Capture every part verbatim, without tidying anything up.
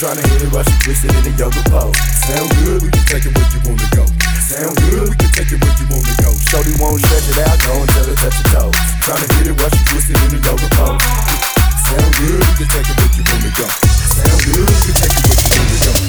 tryna hit it while she twist it in the yoga pose. Sound good, we can take it where you wanna go. Sound good, we can take it where you wanna go. Shorty won't stretch it out, go until it touch your toes. Tryna hit it while she twist it in the yoga pose. Sound good, we can take it where you wanna go. Sound good, we can take it where you wanna go.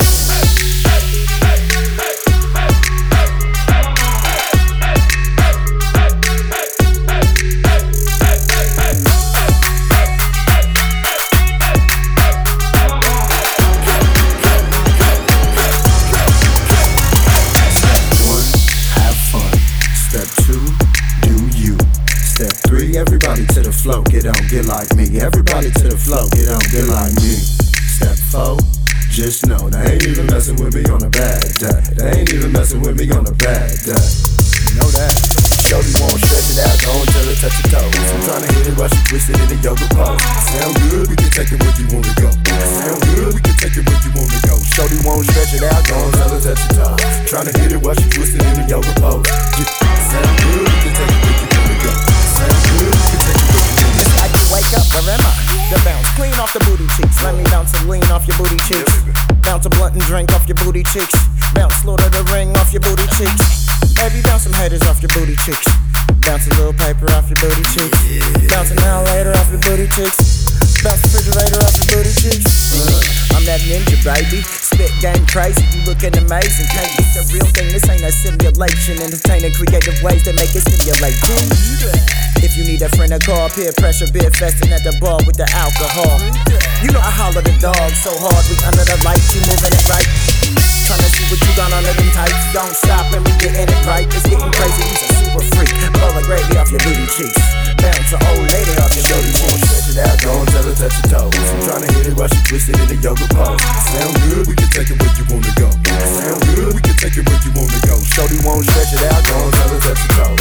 Everybody to the flow, get on, get like me. Everybody to the flow, get on, get like me. Step four, just know they ain't even messing with me on a bad day. They ain't even messing with me on a bad day. You know that. Shorty won't stretch it out, go until it touch your toes. I'm tryna hit it while she twist it in the yoga pose. Sound good, we can take it where you wanna go. Sound good, we can take it where you wanna go. Shorty won't stretch it out, go until it touch your toes. Tryna hit it while she twist it in the yoga pose. Sound good, we can take it where you wanna go. Sound good, we can take it where you wanna go. I can wake up, where am I? The bounce, clean off the booty cheeks. Let me bounce and lean off your booty cheeks. Bounce a blunt and drink off your booty cheeks. Bounce Lord of the Ring off your booty cheeks. Baby, bounce some headers off your booty cheeks. Bounce a little paper off your booty cheeks. Bounce an hour later off your booty cheeks. Bounce the refrigerator off your booty cheeks. uh, I'm that ninja, baby. Spit game crazy, you looking amazing. Can't beat the real thing, this ain't a simulation. Entertaining creative ways that make it stimulate. If you need a friend to call, peer pressure, beer festin' at the bar with the alcohol. You know I holler the dog so hard, we under the lights, you moving it right. Tryna see what you got under them tights. Don't stop and we getting it right. It's getting crazy, he's a super freak. Blow the gravy off your booty cheeks. Bounce an old lady off your booty cheeks. Stretch it out, go until it touch your toes. I'm tryna hit it while she twist it in the yoga pose. Sound good, we can take it where you wanna go. Sound good, we can take it where you wanna go. Shorty won't stretch it out, go until it touch your toes.